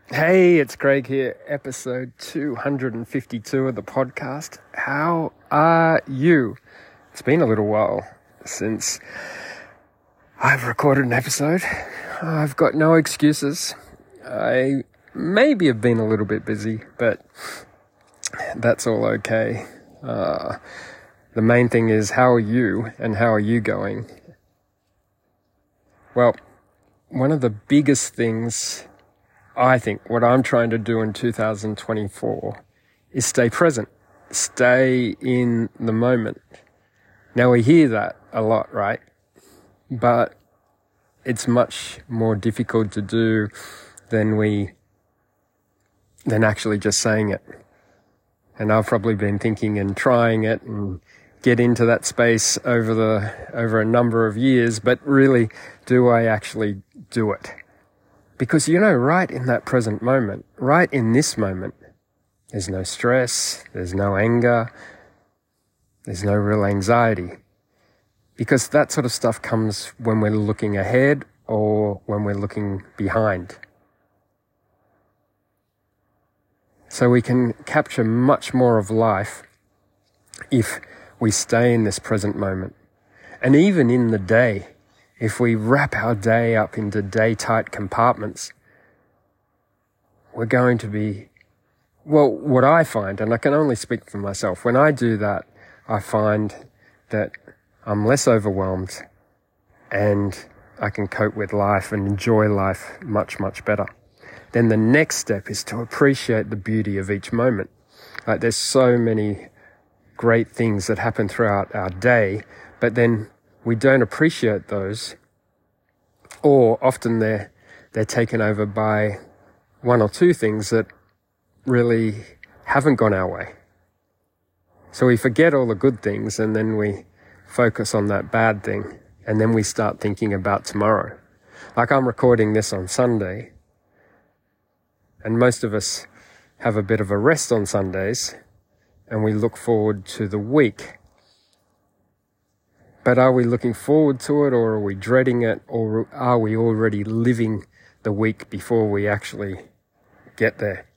Hey, it's Craig here, episode 252 of the podcast. How are you? It's been a little while since I've recorded an episode. I've got no excuses. I maybe have been a little bit busy, but that's all okay. The main thing is, how are you and how are you going? Well, one of the biggest things I think what I'm trying to do in 2024 is stay present, stay in the moment. Now we hear that a lot, right? But it's much more difficult to do than actually just saying it. And I've probably been thinking and trying it and get into that space over a number of years, but really, do I actually do it? Because, right in that present moment, right in this moment, there's no stress, there's no anger, there's no real anxiety. Because that sort of stuff comes when we're looking ahead or when we're looking behind. So we can capture much more of life if we stay in this present moment. And even in the day, if we wrap our day up into day-tight compartments, we're going to be, well, what I find, and I can only speak for myself, when I do that, I find that I'm less overwhelmed and I can cope with life and enjoy life much, much better. Then the next step is to appreciate the beauty of each moment. Like, there's so many great things that happen throughout our day, but then we don't appreciate those, or often they're taken over by one or two things that really haven't gone our way. So we forget all the good things and then we focus on that bad thing, and then we start thinking about tomorrow. Like, I'm recording this on Sunday, and most of us have a bit of a rest on Sundays and we look forward to the week. But are we looking forward to it, or are we dreading it, or are we already living the week before we actually get there?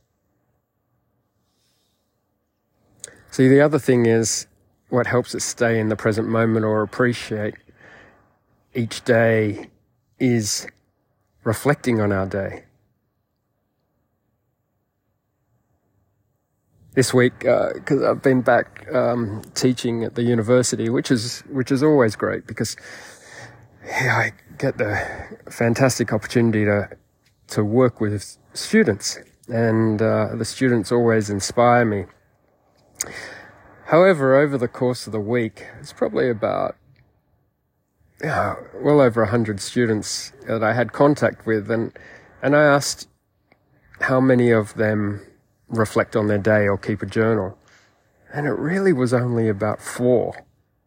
See, the other thing is, what helps us stay in the present moment or appreciate each day is reflecting on our day. This week, because I've been back teaching at the university, which is always great, because I get the fantastic opportunity to work with students, and the students always inspire me. However, over the course of the week, it's probably about well over 100 students that I had contact with, and I asked how many of them reflect on their day or keep a journal. And it really was only about 4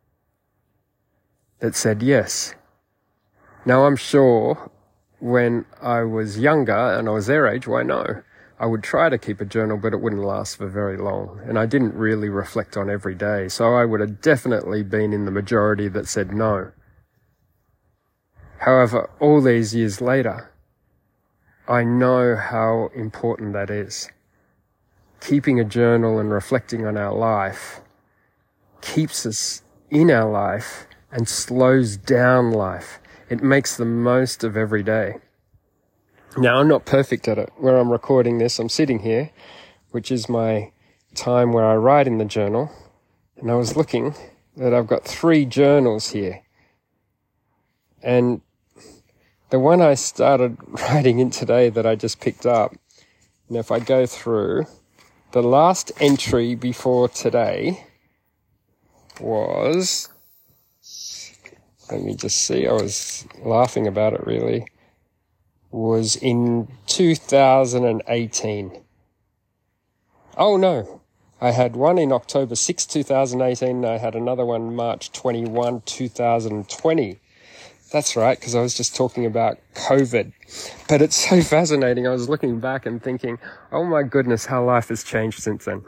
that said yes. Now, I'm sure when I was younger and I was their age, why no? I would try to keep a journal, but it wouldn't last for very long. And I didn't really reflect on every day. So I would have definitely been in the majority that said no. However, all these years later, I know how important that is. Keeping a journal and reflecting on our life keeps us in our life and slows down life. It makes the most of every day. Now, I'm not perfect at it. Where I'm recording this, I'm sitting here, which is my time where I write in the journal. And I was looking that I've got 3 journals here. And the one I started writing in today that I just picked up, and if I go through, the last entry before today was, let me just see, I was laughing about it really, was in 2018. Oh no, I had one in October 6, 2018, I had another one March 21, 2020. That's right, because I was just talking about COVID. But it's so fascinating. I was looking back and thinking, oh my goodness, how life has changed since then.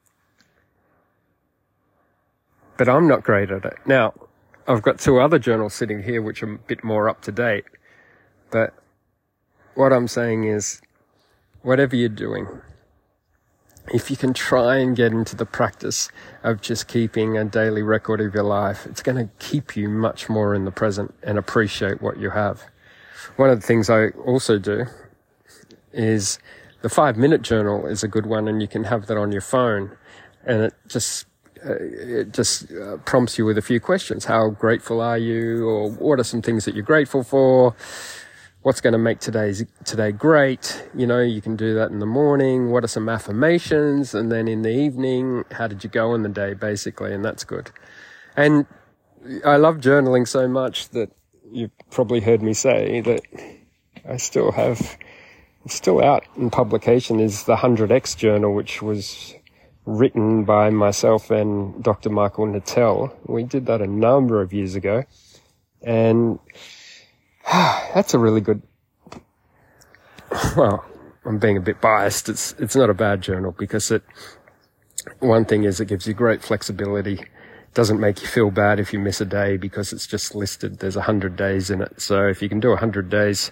But I'm not great at it. Now, I've got 2 other journals sitting here which are a bit more up to date. But what I'm saying is, whatever you're doing, if you can try and get into the practice of just keeping a daily record of your life, it's going to keep you much more in the present and appreciate what you have. One of the things I also do is the 5-minute journal is a good one, and you can have that on your phone, and it just prompts you with a few questions. How grateful are you? Or what are some things that you're grateful for? What's going to make today great? You can do that in the morning. What are some affirmations? And then in the evening, how did you go in the day, basically? And that's good. And I love journaling so much that you've probably heard me say that it's still out in publication is the 100X journal, which was written by myself and Dr. Michael Nattell. We did that a number of years ago. And that's a really good, well, I'm being a bit biased. It's not a bad journal because one thing is it gives you great flexibility. Doesn't make you feel bad if you miss a day because it's just listed. There's 100 days in it. So if you can do 100 days,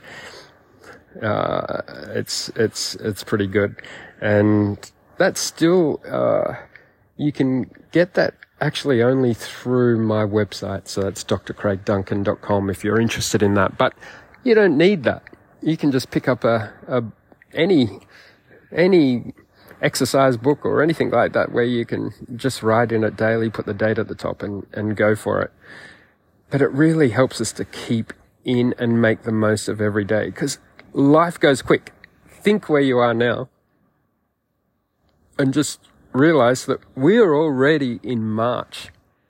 it's pretty good. And that's still, you can get that actually only through my website. So that's drcraigduncan.com if you're interested in that. But you don't need that. You can just pick up any exercise book or anything like that where you can just write in it daily, put the date at the top and go for it. But it really helps us to keep in and make the most of every day because life goes quick. Think where you are now and just realize that we're already in March.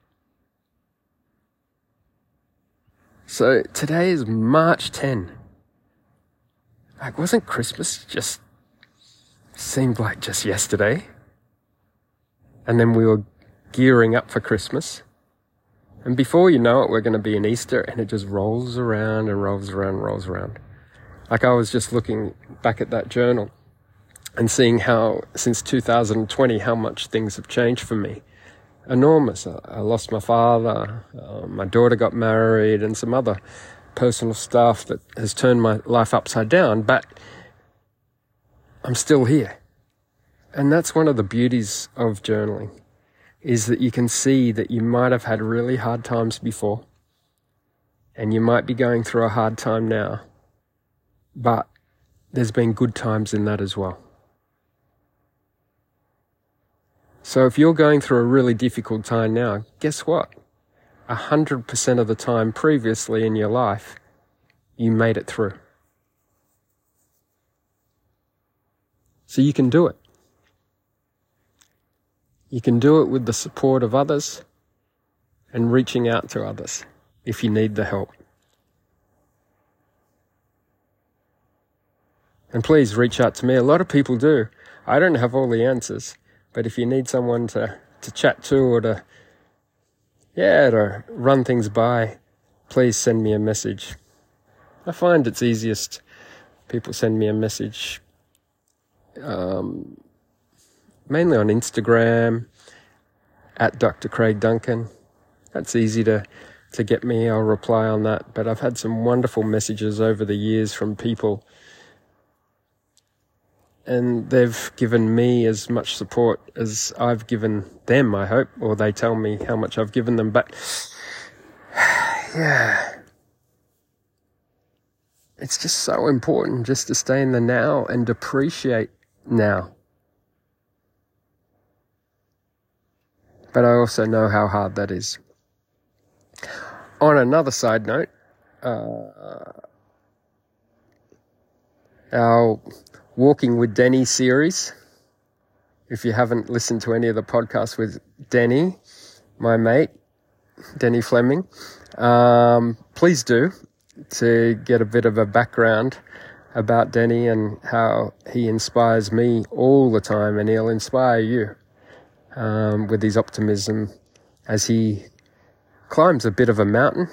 So today is March 10. Like, wasn't Christmas just seemed like just yesterday? And then we were gearing up for Christmas. And before you know it, we're going to be in Easter, and it just rolls around and rolls around and rolls around. Like, I was just looking back at that journal and seeing how, since 2020, how much things have changed for me. Enormous. I lost my father, my daughter got married, and some other personal stuff that has turned my life upside down, but I'm still here. And that's one of the beauties of journaling, is that you can see that you might have had really hard times before, and you might be going through a hard time now, but there's been good times in that as well. So if you're going through a really difficult time now, guess what? 100% of the time previously in your life, you made it through. So you can do it. You can do it with the support of others and reaching out to others if you need the help. And please reach out to me. A lot of people do. I don't have all the answers, but if you need someone to chat to or to run things by, please send me a message. I find it's easiest people send me a message mainly on Instagram at Dr. Craig Duncan. That's easy to get me. I'll reply on that. But I've had some wonderful messages over the years from people, and they've given me as much support as I've given them, I hope, or they tell me how much I've given them. But yeah, it's just so important just to stay in the now and appreciate now. But I also know how hard that is. On another side note, our Walking with Denny series, if you haven't listened to any of the podcasts with Denny, my mate, Denny Fleming, please do, to get a bit of a background about Denny and how he inspires me all the time, and he'll inspire you with his optimism as he climbs a bit of a mountain.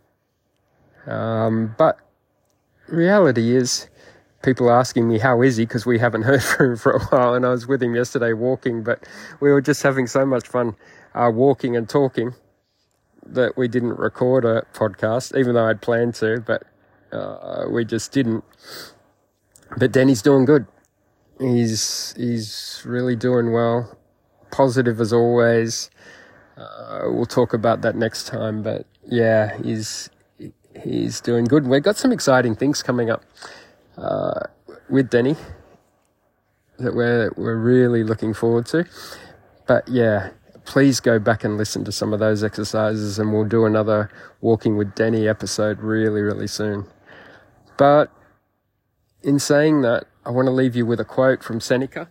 But reality is, people asking me, how is he? Because we haven't heard from him for a while, and I was with him yesterday walking, but we were just having so much fun walking and talking that we didn't record a podcast, even though I'd planned to, but we just didn't. But Denny's doing good. He's really doing well. Positive as always. We'll talk about that next time, but yeah, he's doing good. We've got some exciting things coming up with Denny that we're really looking forward to. But yeah, please go back and listen to some of those exercises, and we'll do another Walking with Denny episode really, really soon. But in saying that, I want to leave you with a quote from Seneca.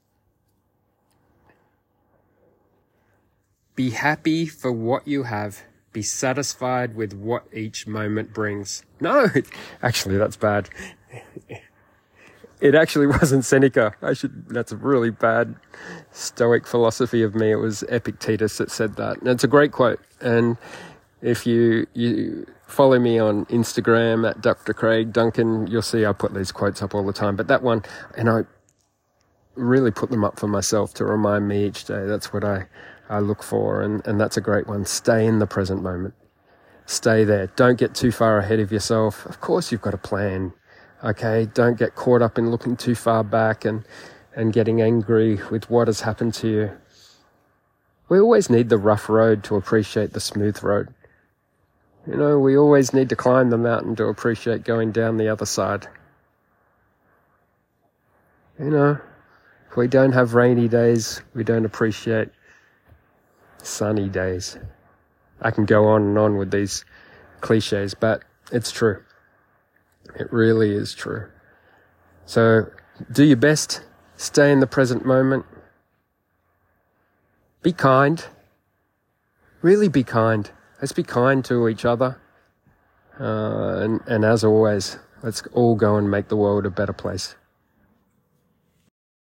Be happy for what you have. Be satisfied with what each moment brings. No, actually, that's bad. It actually wasn't Seneca. That's a really bad Stoic philosophy of me. It was Epictetus that said that. And it's a great quote. And if you follow me on Instagram at Dr. Craig Duncan, you'll see I put these quotes up all the time. But that one, and I really put them up for myself to remind me each day. That's what I look for. And that's a great one. Stay in the present moment. Stay there. Don't get too far ahead of yourself. Of course, you've got a plan. Okay, don't get caught up in looking too far back and getting angry with what has happened to you. We always need the rough road to appreciate the smooth road. You know, we always need to climb the mountain to appreciate going down the other side. You know, if we don't have rainy days, we don't appreciate sunny days. I can go on and on with these cliches, but it's true. It really is true. So do your best. Stay in the present moment. Be kind. Really be kind. Let's be kind to each other. And as always, let's all go and make the world a better place.